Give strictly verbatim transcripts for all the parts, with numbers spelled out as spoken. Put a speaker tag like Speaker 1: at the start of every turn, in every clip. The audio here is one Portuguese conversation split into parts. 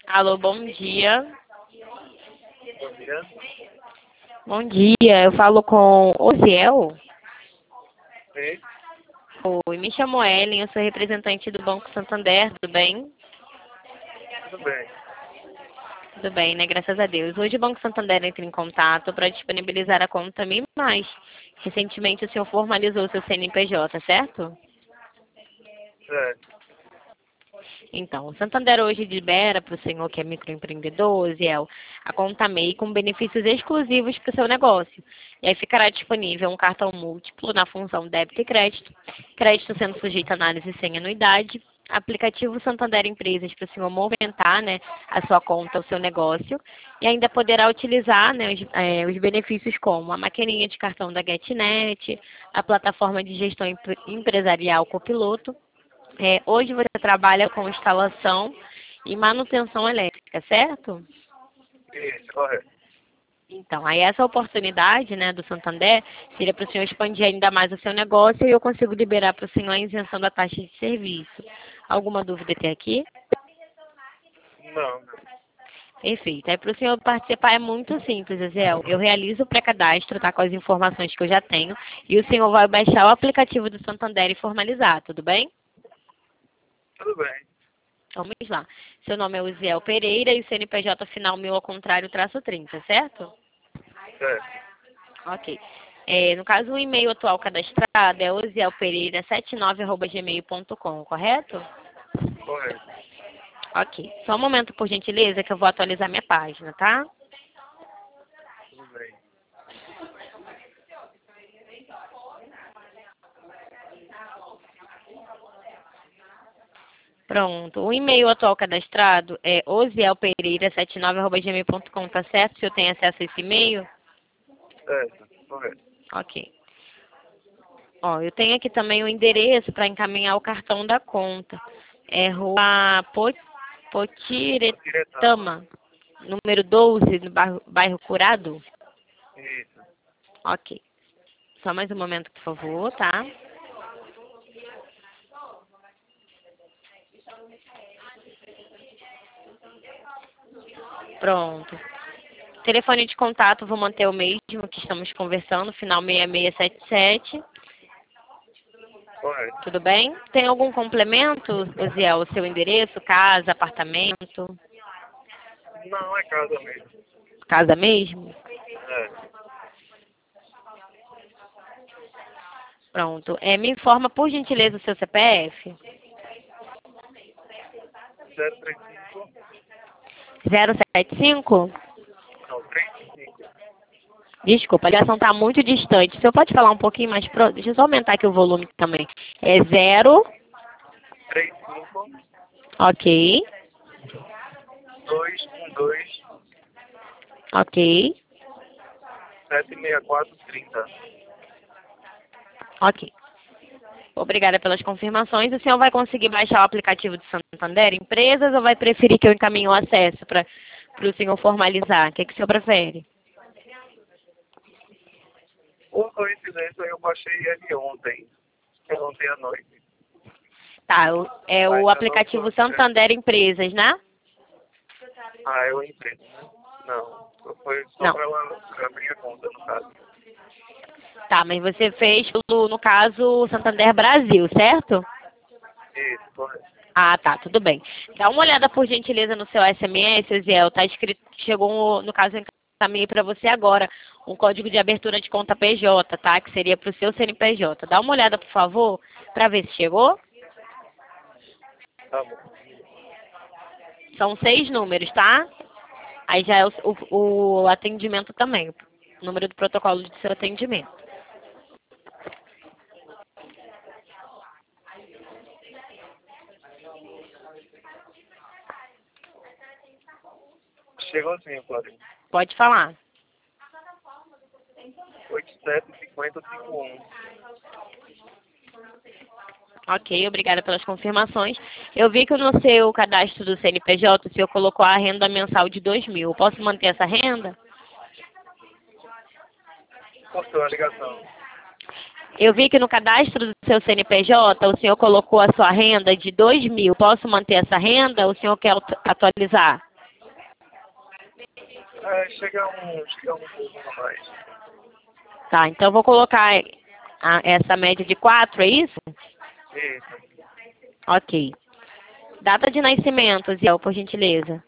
Speaker 1: Alô, bom dia.
Speaker 2: Bom dia.
Speaker 1: Bom dia, eu falo com Osiel.
Speaker 2: Sim,
Speaker 1: Oi, me chamo Ellen, eu sou representante do Banco Santander, tudo bem?
Speaker 2: tudo bem.
Speaker 1: Tudo bem, né? Graças a Deus. Hoje o Banco Santander entra em contato para disponibilizar a conta M I Mais. Recentemente o senhor formalizou seu C N P J, certo?
Speaker 2: Certo.
Speaker 1: Então, o Santander hoje libera para o senhor que é microempreendedor, Osiel, a conta M E I com benefícios exclusivos para o seu negócio. E aí ficará disponível um cartão múltiplo na função débito e crédito, crédito sendo sujeito a análise sem anuidade, aplicativo Santander Empresas para o senhor movimentar, né, a sua conta, o seu negócio, e ainda poderá utilizar, né, os, eh, os benefícios como a maquininha de cartão da GetNet, a plataforma de gestão empre- empresarial Copiloto. É, hoje você trabalha com instalação e manutenção elétrica, certo?
Speaker 2: Isso, correto.
Speaker 1: Então, aí essa oportunidade, né, do Santander seria para o senhor expandir ainda mais o seu negócio e eu consigo liberar para o senhor a isenção da taxa de serviço. Alguma dúvida até aqui?
Speaker 2: Não,
Speaker 1: Perfeito. Aí para o senhor participar é muito simples, Aziel. Eu realizo o pré-cadastro, tá, com as informações que eu já tenho, e o senhor vai baixar o aplicativo do Santander e formalizar, tudo bem?
Speaker 2: tudo bem.
Speaker 1: Vamos lá. Seu nome é Uziel Pereira e o C N P J final mil ao contrário, traço trinta, certo?
Speaker 2: Certo.
Speaker 1: Ok. É, no caso, o e-mail atual cadastrado é uzielpereira setenta e nove arroba gmail ponto com, correto?
Speaker 2: Correto.
Speaker 1: Ok. Só um momento, por gentileza, que eu vou atualizar minha página, tá?
Speaker 2: Tudo bem.
Speaker 1: Pronto. O e-mail atual cadastrado é uzielpereira setenta e nove arroba gmail ponto com, tá certo? Se eu tenho acesso a esse e-mail?
Speaker 2: Certo. Correto.
Speaker 1: Ok. Ó, eu tenho aqui também o endereço para encaminhar o cartão da conta. É Rua Po-
Speaker 2: Diretão.
Speaker 1: Potiretama, número doze, no bairro, bairro Curado?
Speaker 2: Isso.
Speaker 1: Ok. Só mais um momento, por favor, tá? Pronto. Telefone de contato, vou manter o mesmo que estamos conversando, final seis seis sete sete.
Speaker 2: Correto.
Speaker 1: Tudo bem? Tem algum complemento, Osiel, o seu endereço, casa, apartamento?
Speaker 2: Não, é casa mesmo.
Speaker 1: Casa mesmo?
Speaker 2: É.
Speaker 1: Pronto. É, me informa, por gentileza, o seu C P F.
Speaker 2: zero três cinco.
Speaker 1: zero sete cinco?
Speaker 2: Não, três cinco.
Speaker 1: Desculpa, a ligação está muito distante. O senhor pode falar um pouquinho mais próximo? Deixa eu só aumentar aqui o volume também. É zero,
Speaker 2: três cinco.
Speaker 1: ok,
Speaker 2: dois um dois.
Speaker 1: ok,
Speaker 2: sete seis quatro trinta.
Speaker 1: ok. Obrigada pelas confirmações. O senhor vai conseguir baixar o aplicativo do Santander Empresas ou vai preferir que eu encaminhe o acesso para o senhor formalizar? O que, que o senhor prefere?
Speaker 2: Por coincidência, eu baixei ele ontem. Ontem à noite.
Speaker 1: Tá, o- é o
Speaker 2: Ainda não
Speaker 1: aplicativo
Speaker 2: tô.
Speaker 1: Santander Empresas, né?
Speaker 2: Ah, eu emprego, né? Não. Foi só
Speaker 1: Não.
Speaker 2: para ela abrir a conta, no caso.
Speaker 1: Tá, mas você fez, pelo, no caso, Santander Brasil, certo?
Speaker 2: Isso, correto.
Speaker 1: Ah, tá, tudo bem. Dá uma olhada, por gentileza, no seu S M S, Ziel. Tá escrito, chegou, no caso, eu encaminhei para você agora, um código de abertura de conta P J, tá? Que seria para o seu C N P J. Dá uma olhada, por favor, para ver se chegou.
Speaker 2: Tá bom.
Speaker 1: São seis números, tá? Aí já é o, o, o atendimento também, o número do protocolo de seu atendimento.
Speaker 2: Chegou sim, Flávio.
Speaker 1: Pode falar.
Speaker 2: oito sete cinco zero cinco um.
Speaker 1: Ok, obrigada pelas confirmações. Eu vi que no seu cadastro do C N P J o senhor colocou a renda mensal de dois mil. Posso manter essa renda?
Speaker 2: Cortou a ligação.
Speaker 1: Eu vi que no cadastro do seu C N P J o senhor colocou a sua renda de dois mil. Posso manter essa renda ou o senhor quer atu- atualizar?
Speaker 2: É, chega um, chega um pouco a mais.
Speaker 1: Tá, então eu vou colocar a- essa média de quatro, é isso?
Speaker 2: Isso.
Speaker 1: Ok. Data de nascimento, Ziel, por gentileza.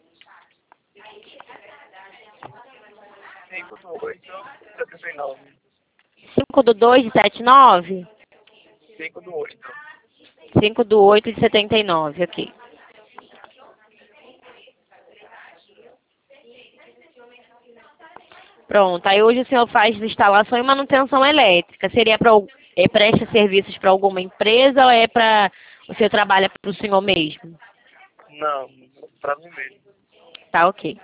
Speaker 2: cinco do oito, setenta e nove.
Speaker 1: cinco do dois de setenta e nove?
Speaker 2: cinco do oito.
Speaker 1: cinco do oito de setenta e nove, ok. Pronto, aí hoje o senhor faz instalação e manutenção elétrica. Seria para é, presta serviços para alguma empresa ou é para o senhor trabalha para o senhor mesmo?
Speaker 2: Não, pra mim mesmo.
Speaker 1: Tá, ok.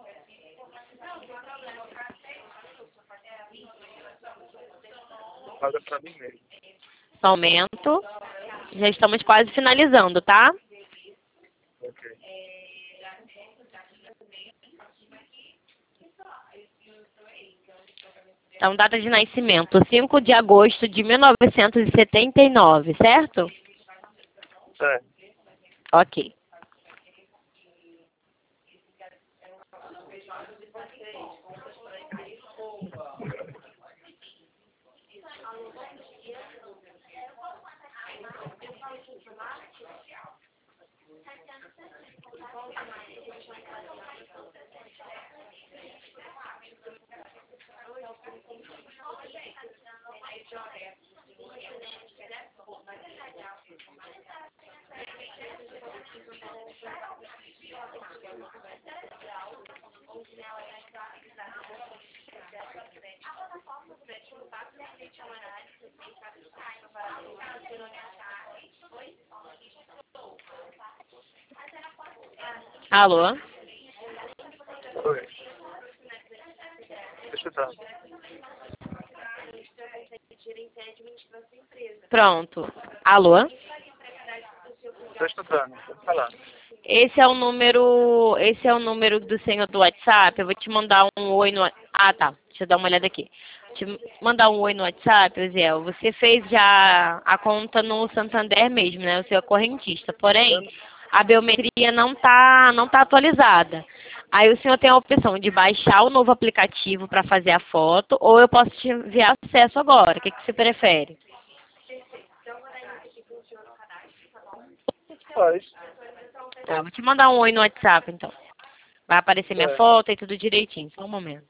Speaker 2: Paga pra mim mesmo.
Speaker 1: Só um momento. Já estamos quase finalizando, tá?
Speaker 2: Ok.
Speaker 1: Então, data de nascimento, cinco de agosto de mil novecentos e setenta e nove, certo?
Speaker 2: Certo.
Speaker 1: Ok. Alô?
Speaker 2: Oi. Deixa eu dar.
Speaker 1: Pronto. Alô?
Speaker 2: Tô escutando. Pode falar.
Speaker 1: Esse é o número, esse é o número do senhor do WhatsApp. Eu vou te mandar um oi no... Ah, tá. Deixa eu dar uma olhada aqui. Te mandar um oi no WhatsApp, Zé. Você fez já a conta no Santander mesmo, né? O seu é correntista. Porém, a biometria não tá, não tá atualizada. Aí o senhor tem a opção de baixar o novo aplicativo para fazer a foto, ou eu posso te enviar acesso agora. O que, que você prefere?
Speaker 2: Faz.
Speaker 1: Tá, vou te mandar um oi no WhatsApp, então. Vai aparecer minha
Speaker 2: É.
Speaker 1: foto e tudo direitinho. Só um momento.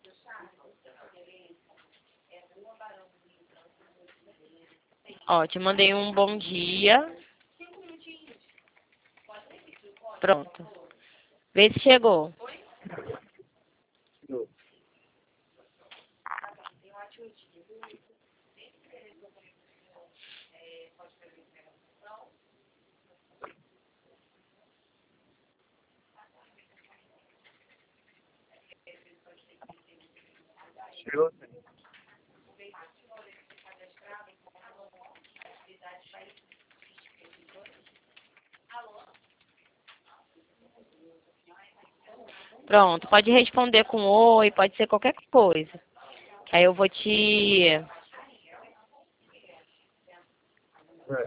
Speaker 1: Ó, te mandei um bom dia. Pronto. Vê se chegou.
Speaker 2: Chegou sim.
Speaker 1: Pronto. Pode responder com oi, pode ser qualquer coisa. Que aí eu vou te...
Speaker 2: É.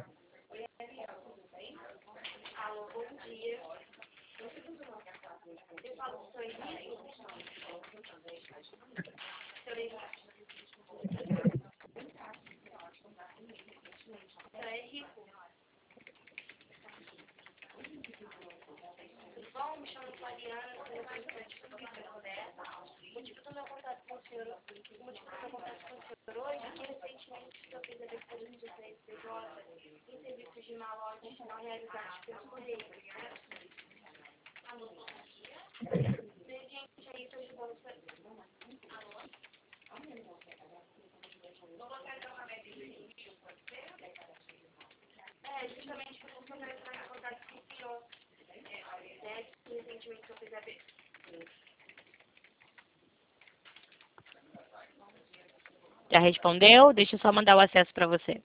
Speaker 1: Já respondeu? Deixa eu só mandar o acesso para você.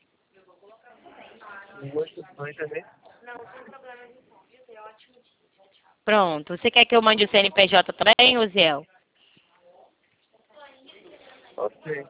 Speaker 2: Muito, não entendi.
Speaker 1: Pronto. Você quer que eu mande o C N P J também, Uziel?
Speaker 2: Ok.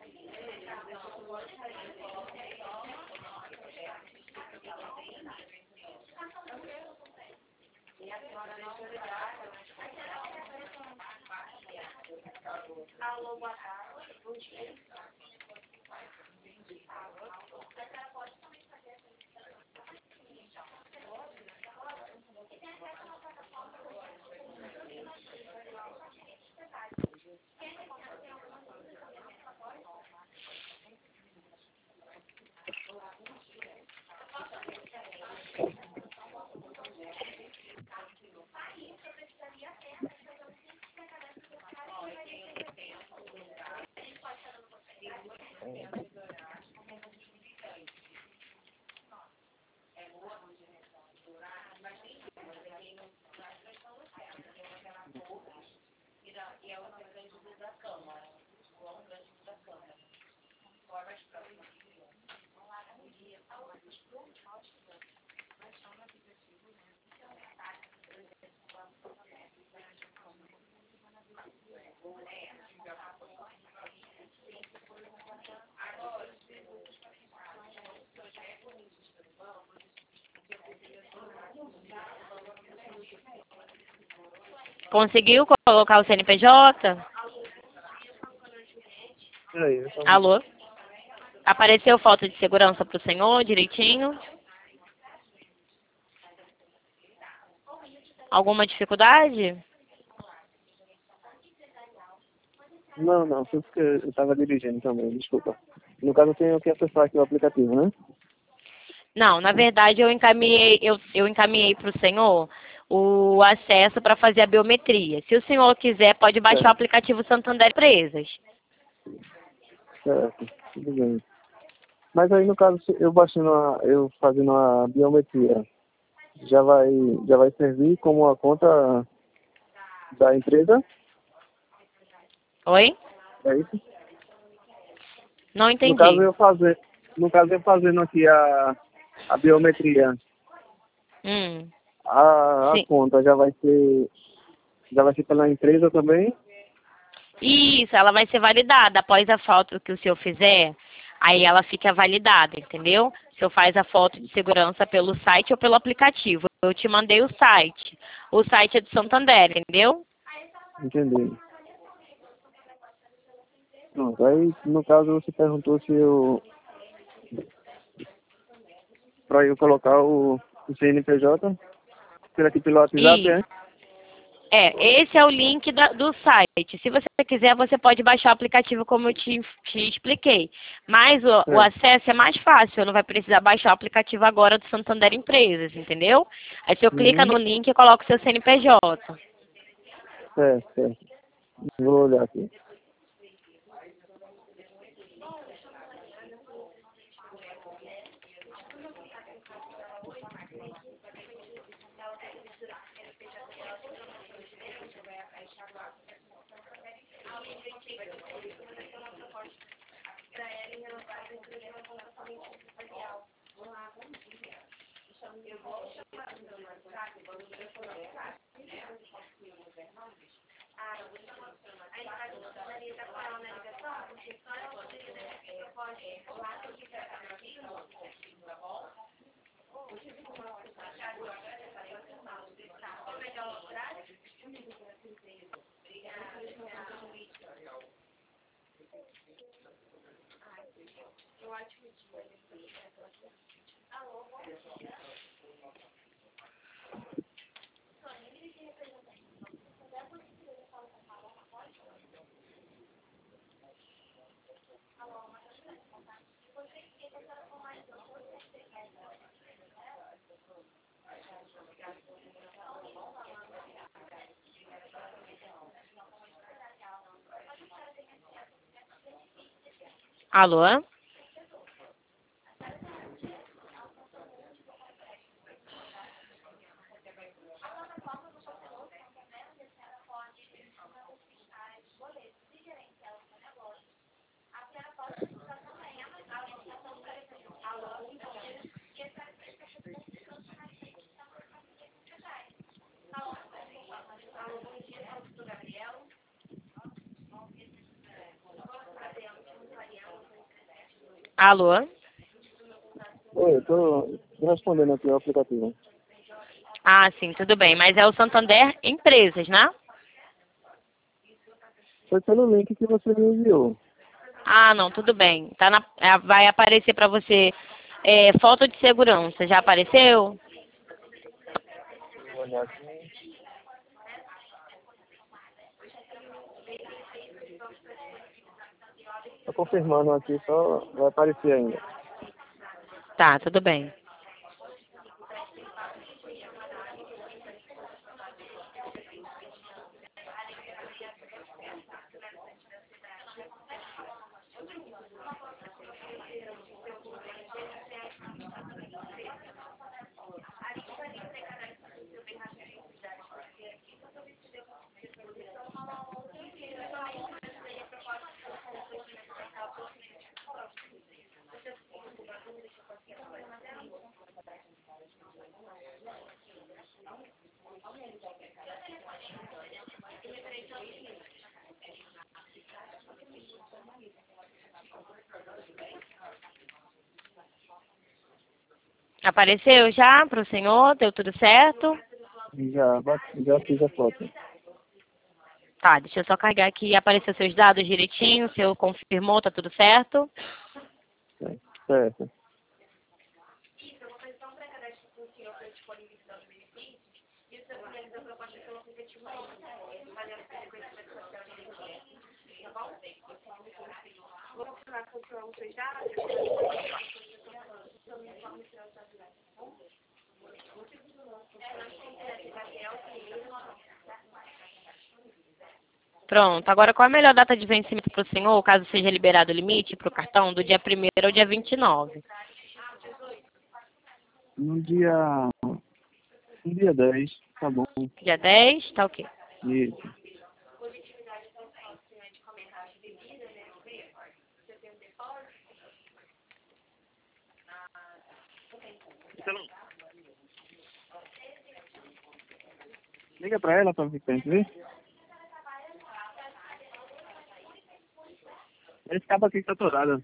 Speaker 1: Conseguiu colocar o C N P J?
Speaker 2: Peraí, eu só...
Speaker 1: Alô? Apareceu foto de segurança para o senhor direitinho? Alguma dificuldade?
Speaker 2: Não, não, foi porque eu estava dirigindo também, desculpa. No caso, eu tenho que acessar aqui o aplicativo, né?
Speaker 1: Não, na verdade eu encaminhei, eu, eu encaminhei para o senhor o acesso para fazer a biometria. Se o senhor quiser, pode baixar o
Speaker 2: Certo,
Speaker 1: aplicativo Santander Empresas.
Speaker 2: certo, tudo bem. Mas aí, no caso, se eu baixando a, eu fazendo a biometria, já vai, já vai servir como a conta da empresa?
Speaker 1: Oi?
Speaker 2: É isso?
Speaker 1: Não
Speaker 2: No caso,
Speaker 1: entendi.
Speaker 2: eu fazer, no caso, eu fazendo aqui a, a biometria,
Speaker 1: Hum,
Speaker 2: a, a
Speaker 1: sim.
Speaker 2: conta já vai ser, já vai ser pela empresa também?
Speaker 1: Isso, ela vai ser validada após a foto que o senhor fizer. Aí ela fica validada, entendeu? O senhor faz a foto de segurança pelo site ou pelo aplicativo. Eu te mandei o site. O site é do Santander, entendeu?
Speaker 2: Entendi. Pronto, aí, no caso, você perguntou se eu, para eu colocar o, o C N P J, por aqui pelo WhatsApp,
Speaker 1: Isso.
Speaker 2: é?
Speaker 1: É, esse é o link da- do site. Se você quiser, você pode baixar o aplicativo como eu te, te expliquei. Mas o, o
Speaker 2: Certo.
Speaker 1: acesso é mais fácil, não vai precisar baixar o aplicativo agora do Santander Empresas, entendeu? Aí você clica
Speaker 2: Uhum.
Speaker 1: no link e coloca o seu C N P J.
Speaker 2: Certo, certo. Vou olhar aqui.
Speaker 1: Alô? Alô?
Speaker 2: Oi, eu tô respondendo aqui o aplicativo.
Speaker 1: Ah, sim, tudo bem. Mas é o Santander Empresas, né?
Speaker 2: Foi pelo link que você me enviou.
Speaker 1: Ah, não, tudo bem. Tá na, é, vai aparecer para você é, foto de segurança. Já apareceu?
Speaker 2: Vou olhar aqui. Tô confirmando aqui, só vai aparecer ainda.
Speaker 1: Tá, tudo bem. Apareceu já para o senhor? Deu tudo certo?
Speaker 2: Já, bate- já fiz a foto.
Speaker 1: Tá, deixa eu só carregar aqui. Apareceu seus dados direitinho. O senhor confirmou, tá tudo certo?
Speaker 2: Certo. certo.
Speaker 1: Pronto. Agora, qual a melhor data de vencimento para o senhor, caso seja liberado o limite para o cartão, do dia primeiro ao dia vinte e nove?
Speaker 2: No dia, no dia dez, tá bom.
Speaker 1: Dia dez, tá ok.
Speaker 2: Isso. Liga pra ela pra ver, ver. Esse cabo aqui tá atorado.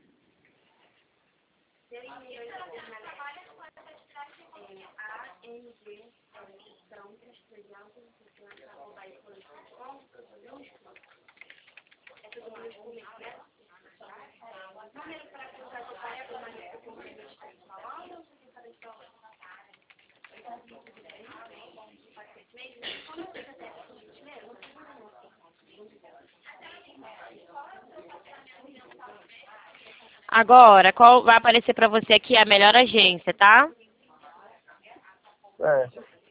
Speaker 1: Agora, qual vai aparecer para você aqui a melhor agência, tá?
Speaker 2: É.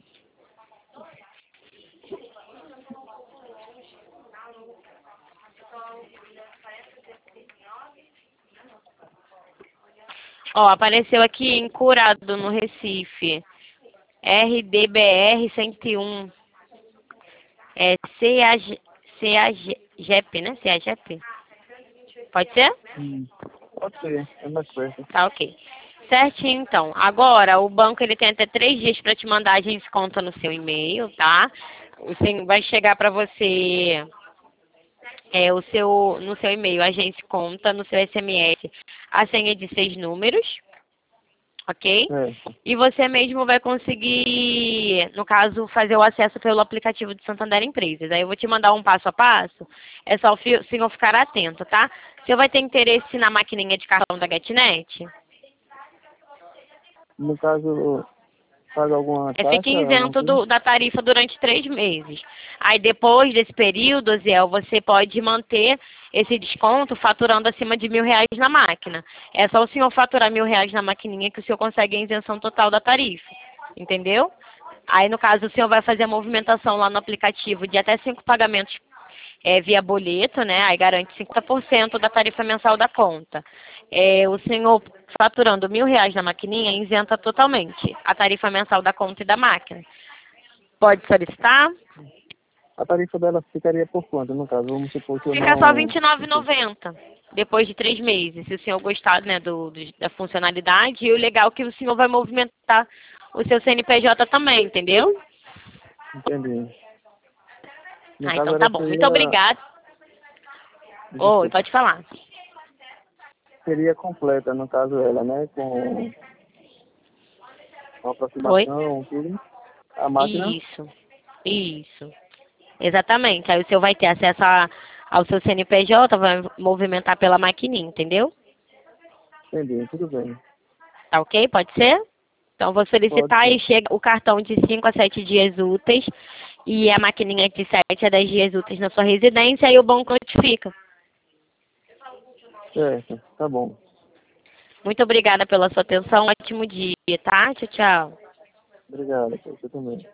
Speaker 1: Ó, apareceu aqui em Curado, no Recife. R D B R cento e um. É C A G, C A G, GEP, né? C A G E P. Pode ser?
Speaker 2: Hum. Pode ser, é mais perto.
Speaker 1: Tá ok. Certinho, então. Agora, o banco ele tem até três dias para te mandar a agência conta no seu e-mail, tá? O seu- vai chegar para você é, o seu, no seu e-mail, agência conta, no seu S M S, a senha de seis números, ok?
Speaker 2: É.
Speaker 1: E você mesmo vai conseguir, no caso, fazer o acesso pelo aplicativo de Santander Empresas. Aí eu vou te mandar um passo a passo, é só o fi- o senhor ficar atento, tá? O senhor vai ter interesse na maquininha de cartão da GetNet?
Speaker 2: No caso, paga alguma
Speaker 1: É, fica
Speaker 2: taxa, alguma
Speaker 1: isento
Speaker 2: coisa?
Speaker 1: do- da tarifa durante três meses. Aí depois desse período, Ziel, você pode manter esse desconto faturando acima de mil reais na máquina. É só o senhor faturar mil reais na maquininha que o senhor consegue a isenção total da tarifa. Entendeu? Aí, no caso, o senhor vai fazer a movimentação lá no aplicativo de até cinco pagamentos é, via boleto, né? Aí garante cinquenta por cento da tarifa mensal da conta. É, o senhor faturando mil reais na maquininha isenta totalmente a tarifa mensal da conta e da máquina. Pode solicitar?
Speaker 2: A tarifa dela ficaria por quanto, no caso? Vamos supor que eu
Speaker 1: Fica só
Speaker 2: não...
Speaker 1: vinte e nove reais e noventa centavos depois de três meses, se o senhor gostar, né, do, do- da funcionalidade. E o legal é que o senhor vai movimentar o seu C N P J também, entendeu?
Speaker 2: Entendi. No
Speaker 1: Ah,
Speaker 2: caso
Speaker 1: então tá
Speaker 2: era
Speaker 1: bom. Muito
Speaker 2: seria...
Speaker 1: obrigada. Oi,
Speaker 2: Desculpa.
Speaker 1: pode falar.
Speaker 2: seria completa, no caso ela, né? Com, com
Speaker 1: Oi?
Speaker 2: aproximação, tudo. A máquina,
Speaker 1: Isso, isso. Exatamente. Aí o senhor vai ter acesso a- ao seu C N P J, vai movimentar pela maquininha, entendeu?
Speaker 2: entendi, tudo bem.
Speaker 1: Tá ok? Pode ser? Então, vou
Speaker 2: Pode
Speaker 1: solicitar e
Speaker 2: ser.
Speaker 1: chega o cartão de cinco a sete dias úteis e a maquininha de sete a dez dias úteis na sua residência e o banco notifica.
Speaker 2: Certo, tá bom.
Speaker 1: Muito obrigada pela sua atenção. Ótimo dia, tá? Tchau, tchau.
Speaker 2: Obrigado, você também.